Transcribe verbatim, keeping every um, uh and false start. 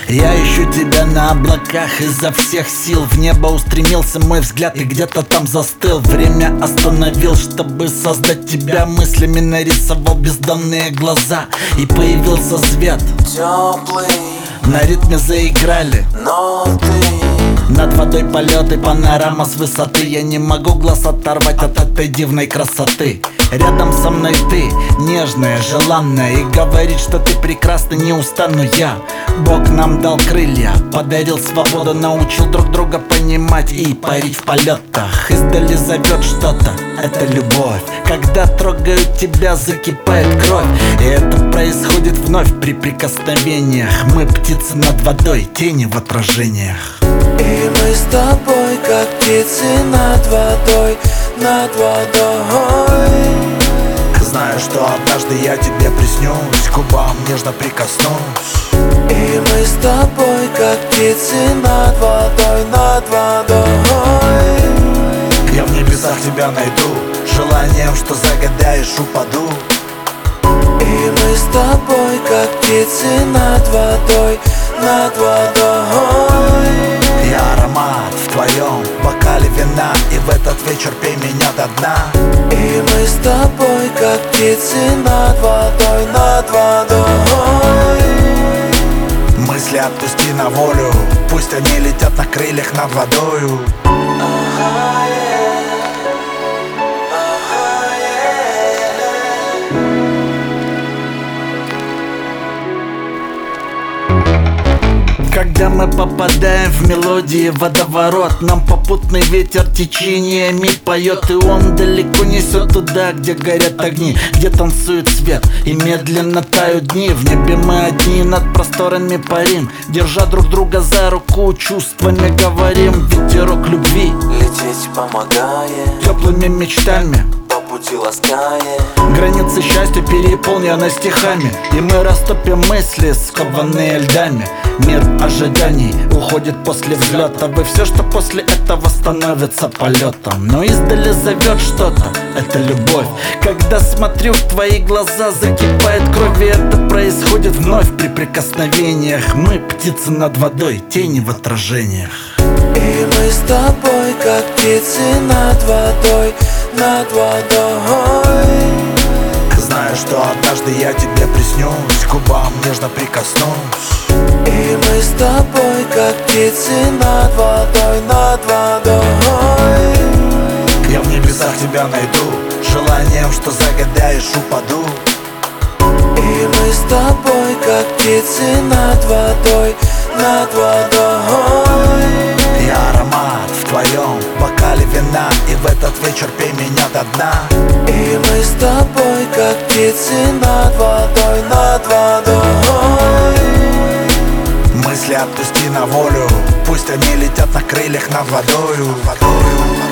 Я ищу тебя на облаках изо всех сил. В небо устремился мой взгляд и где-то там застыл. Время остановил, чтобы создать тебя. Мыслями нарисовал бездонные глаза, и появился свет теплый. На ритме заиграли ноты. Над водой полеты, панорама с высоты. Я не могу глаз оторвать от этой дивной красоты. Рядом со мной ты, нежная, желанная, и говорит, что ты прекрасна, не устану я. Бог нам дал крылья, подарил свободу, научил друг друга понимать и парить в полетах. Издали зовет что-то, это любовь. Когда трогают тебя, закипает кровь, и это происходит вновь при прикосновениях. Мы птицы над водой, тени в отражениях. И мы с тобой, как птицы над водой, над водой. Знаю, что однажды я тебе приснюсь, к губам нежно прикоснусь. И мы с тобой, как птицы над водой, над водой. Я в небесах тебя найду, желанием, что загадаешь, упаду. И мы с тобой, как птицы над водой, над водой. Я аромат в твоем бокале вина, и в этот вечер пей меня до дна. И мы с тобой, как птицы над водой, над водой. Мысли отпусти на волю, пусть они летят на крыльях над водою. Когда мы попадаем в мелодии водоворот, нам попутный ветер течениями поет, и он далеко несет туда, где горят огни, где танцует свет и медленно тают дни. В небе мы одни, над просторами парим, держа друг друга за руку, чувствами говорим. Ветерок любви лететь помогает, теплыми мечтами по пути ласкает. Границы счастья переполнены стихами, и мы растопим мысли, скованные льдами. Мир ожиданий уходит после взлета, и все, что после этого становится полетом. Но издали зовет что-то, это любовь. Когда смотрю в твои глаза, закипает кровь, и это происходит вновь при прикосновениях. Мы птицы над водой, тени в отражениях. И мы с тобой, как птицы над водой, над водой. Знаю, что однажды я тебе приснюсь, к губам нежно прикоснусь. И мы с тобой, как птицы над водой, над водой. Я в небесах тебя найду, желанием, что загадаешь, упаду. И мы с тобой, как птицы над водой, над водой. Я аромат в твоем бокале вина, и в этот вечер пей меня до дна. И мы с тобой, как птицы над водой, над водой. Мысли отпусти на волю, пусть они летят на крыльях над водою.